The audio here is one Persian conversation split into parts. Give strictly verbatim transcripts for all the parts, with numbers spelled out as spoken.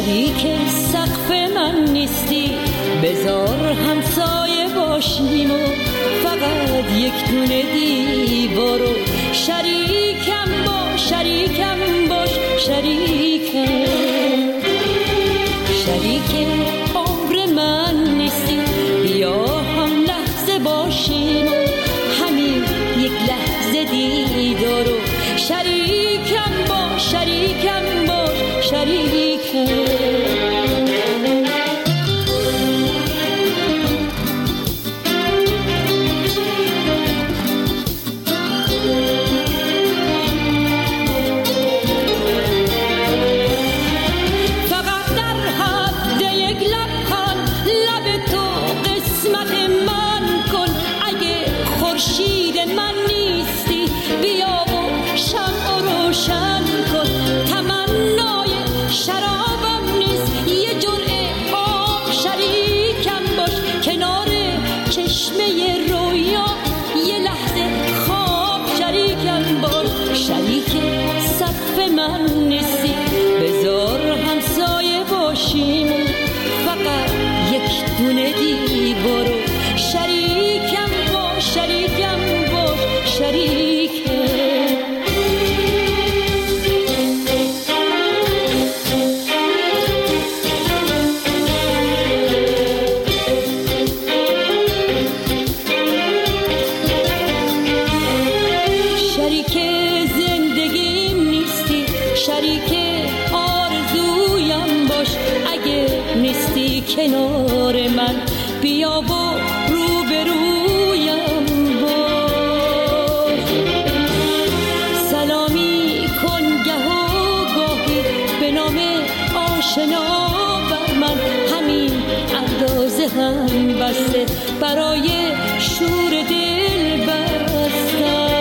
شریک سقف من نیستی، بذار همسایه باشیم و فقط یک دونه دیوارو. شریکم باش، شریکم باش، شریکم. شریک عمر من نیستی، بیا هم لحظه باشیم و همین یک لحظه دیدارو. شریکم باش، شریکم باش، شریکم. من نیستی، بذار همسایه باشیم فقط یک دونه دیوارو. شریکم باش، شریکم باش، شریکم. کنار من بیا و روبرویم باش. سلامی کن گه و گاهی به نام آشنا بر من، همین اندازه هم بسته برای شور دل بستم.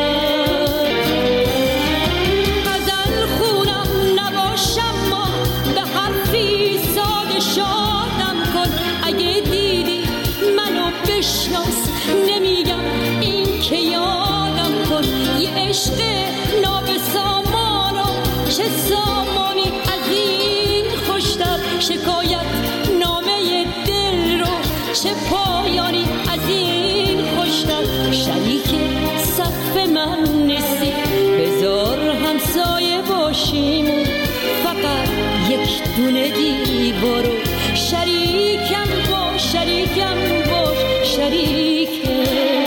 غزل خونم نباشم ما به حرفی ساده شادم کن. اگه دیدی منو بشناس، نمیگم این که یادم کن. یه عشق نابسامانا، چه سامانی از این خوشتر. شکایت نامه دل رو، چه پایانی از این خوشتر. شریک سقف من نیستی، بذار همسایه باشیم فقط یک دونه دیوارو. شریکم باش، شریکم باش، شریکم.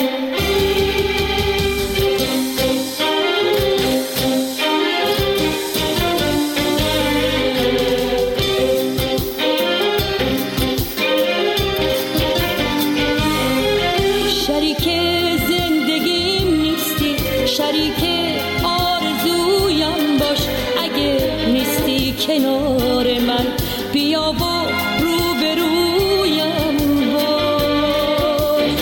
شریک زندگیم نیستی، شریک آرزویم باش. اگه نیستی کنار من بیا و روبرویم باش.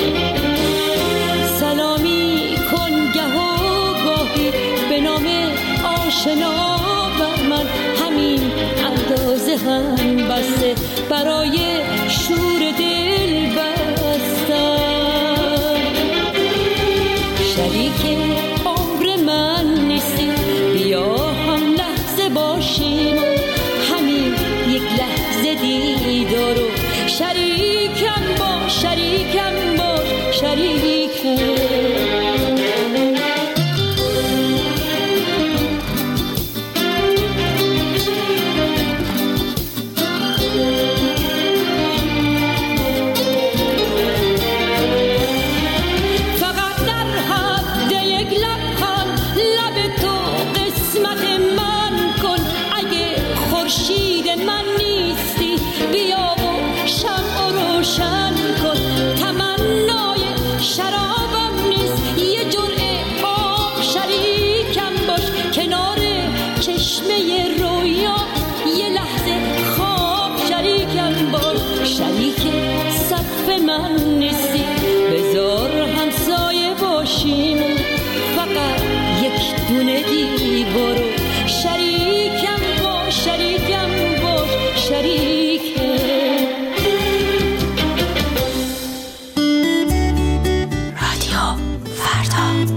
سلامی کن گه و گاهی به نام آشنا بر من، همین اندازه هم بسته برای شور دل بستم. شریک عمر من نیستی، بیا هم لحظه باشیم و همین یک لحظه دیدارو. شریکم باش، شریکم باش، شریکم. من نیستی، بذار همسایه باشیم فقط یک دونه دیوارو. شریکم باش، شریکم باش، شریکم. رادیو فردا.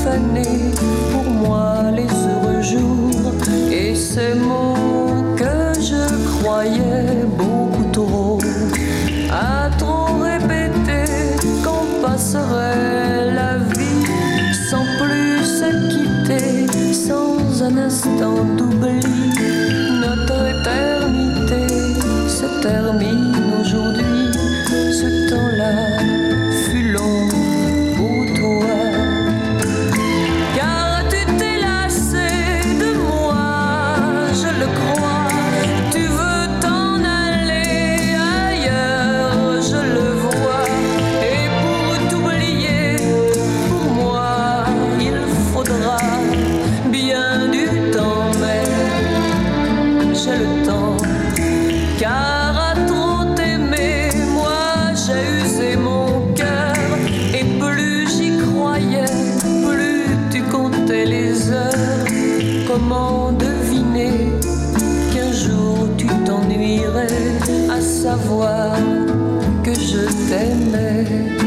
faner pour moi les heureux jours et ces mots que je croyais beaucoup trop à trop répéter qu'on passerait la vie sans plus se quitter, sans un instant d'oubli. Notre éternité se termine aujourd'hui. Ce temps-là fut long pour toi, car tu t'es lassé de moi, je le crois. Tu veux t'en aller ailleurs, je le vois. Et pour t'oublier, pour moi, il faudra bien du temps, mais j'ai le temps, car à trop t'aimer, moi j'ai usé mon cœur. Et plus j'y croyais, plus tu comptais les heures. Comment deviner qu'un jour tu t'ennuierais à savoir que je t'aimais?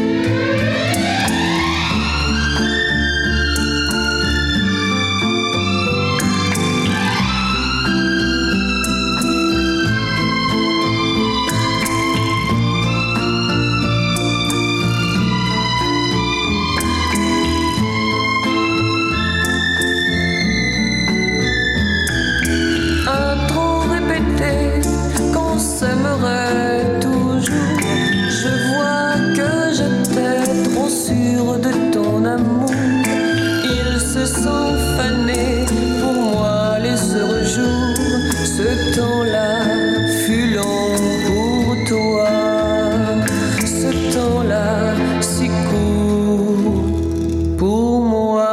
S'aimerait toujours. Je vois que j'étais trop sûre de ton amour. Il se sent fané pour moi les heureux jours. Ce temps-là fut long pour toi. Ce temps-là si court pour moi.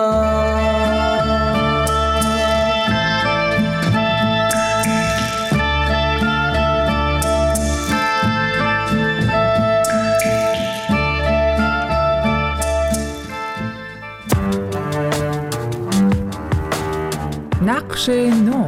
نقش نو.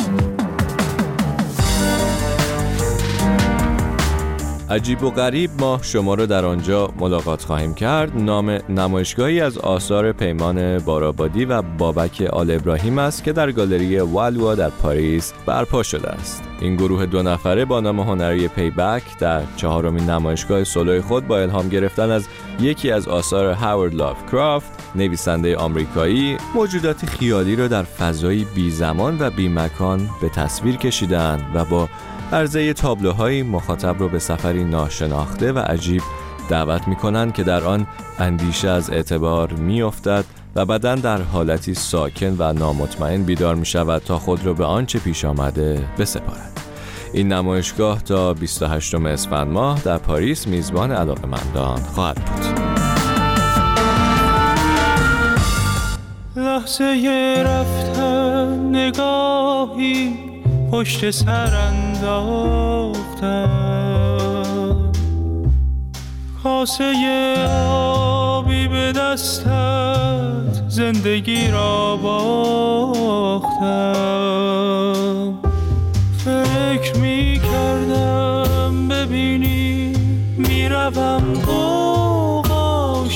عجیب و غریب ما شما رو در آنجا ملاقات خواهیم کرد. نام نمایشگاهی از آثار پیمان بارابادی و بابک آل ابراهیم است که در گالری والوا در پاریس برپا شده است. این گروه دو نفره با نام هنری پیبک در چهارمین نمایشگاه سولوی خود با الهام گرفتن از یکی از آثار هاورد لافکرافت، نویسنده آمریکایی، موجودات خیالی را در فضایی بی زمان و بی مکان به تصویر کشیدند و با عرضه تابلوهای مخاطب را به سفری ناشناخته و عجیب دعوت می‌کنند که در آن اندیشه از اعتبار می‌افتد و بدن در حالتی ساکن و نامطمئن بیدار می‌شود تا خود را به آنچه پیش آمده بسپارد. این نمایشگاه تا بیست و هشتم اسفند ماه در پاریس میزبان علاقه‌مندان خواهد بود. لحظه رفتن نگاهی پشت سر انداختم، کاسه آبی به دستت زندگی را باختم. فکر می کردم ببینی میروم غوغا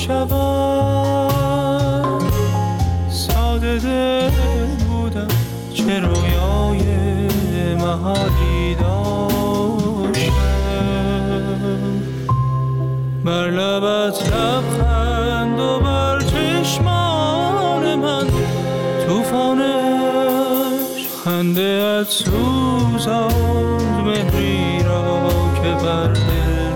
شدم، ساده دل بودم چه رویای محالی داشتم. بر لبت لبخند و بر چشمان من توفان خنده ات سوزاند مهری را که بر دل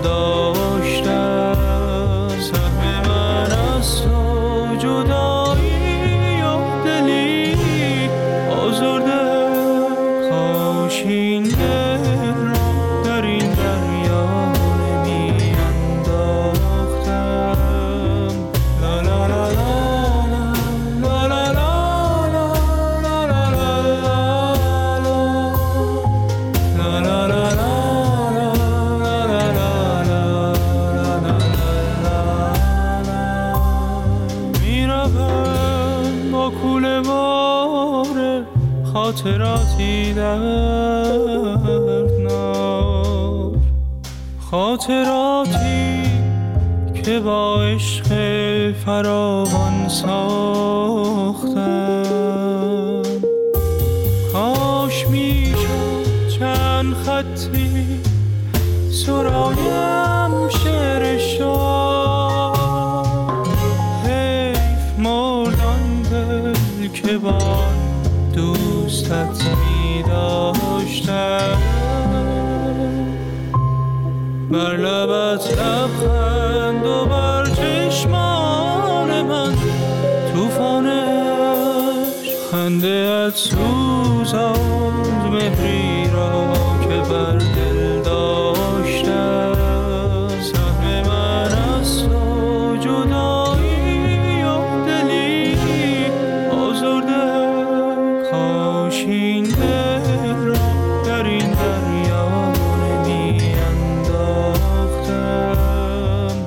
داشتم. سهم من از تو جدایی و دلی آزرده، کاش این دل را در این دریا نمی انداختم. لا لا لا لا لا لا خاطراتی دردناک، خاطراتی که که با عشق فراوان ساختم. کاش میشد چند خطی سرایم شعر شاه، حیف مردان دل که با دوستت می داشتم. بر لبت لبخند و بر چشمان من توفان عشق، خنده ات سوزاند مهری را که بر دل داشتم. سهم من از تو جدایی و دلی آزرده، کاش این دل را در این دریا نمی انداختم.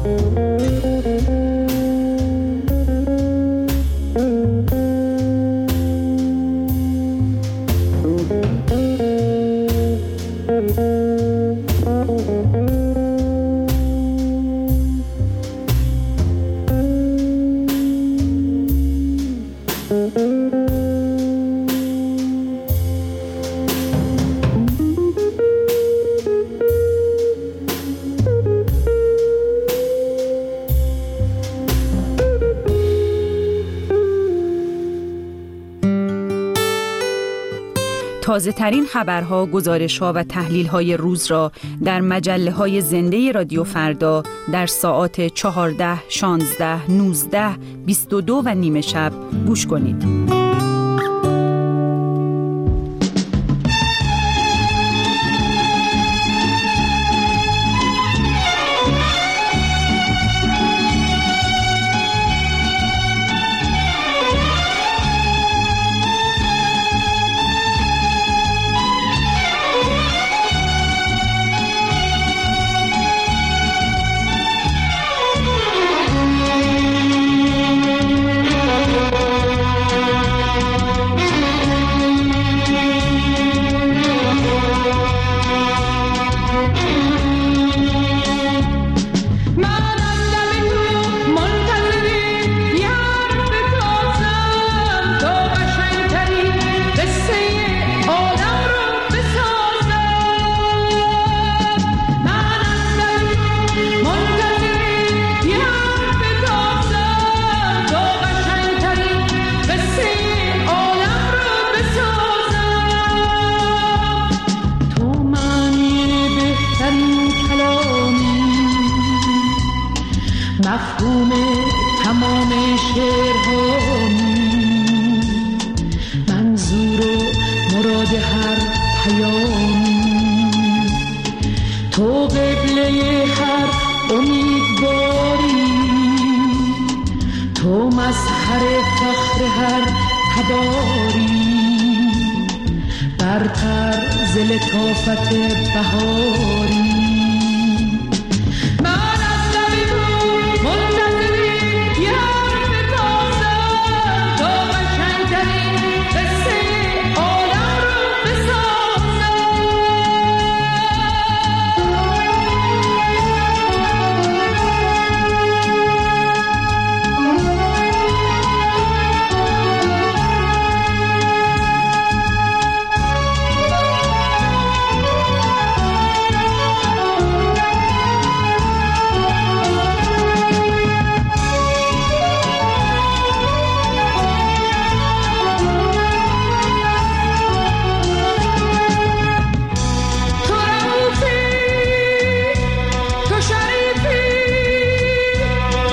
تازه ترین خبرها، گزارش‌ها و تحلیل‌های روز را در مجله‌های زنده رادیو فردا در ساعات چهارده، شانزده، نوزده، بیست و دو و نیمه شب گوش کنید. مفهوم تمام شعرهایی، منظور و مراد هر پیامی، تو قبله هر امیدواری، تو مظهر فخر هر تباری، برتر ز لطافت بهاری،